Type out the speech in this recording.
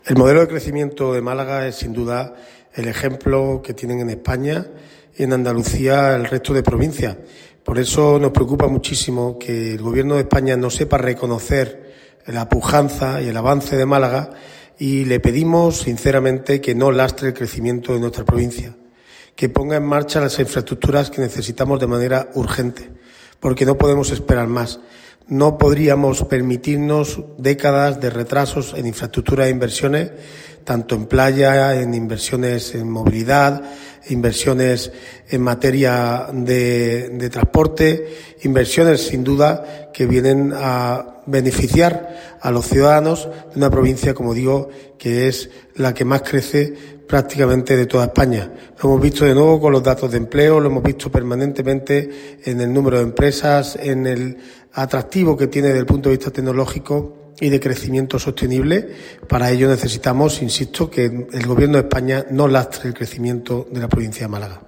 El modelo de crecimiento de Málaga es sin duda el ejemplo que tienen en España y en Andalucía el resto de provincias. Por eso nos preocupa muchísimo que el Gobierno de España no sepa reconocer la pujanza y el avance de Málaga, y le pedimos sinceramente que no lastre el crecimiento de nuestra provincia, que ponga en marcha las infraestructuras que necesitamos de manera urgente, porque no podemos esperar más. No podríamos permitirnos décadas de retrasos en infraestructura e inversiones, tanto en playa, en inversiones en movilidad, inversiones en materia de transporte, inversiones sin duda que vienen a beneficiar a los ciudadanos de una provincia, como digo, que es la que más crece prácticamente de toda España. Lo hemos visto de nuevo con los datos de empleo, lo hemos visto permanentemente en el número de empresas, en el atractivo que tiene desde el punto de vista tecnológico y de crecimiento sostenible. Para ello necesitamos, insisto, que el Gobierno de España no lastre el crecimiento de la provincia de Málaga.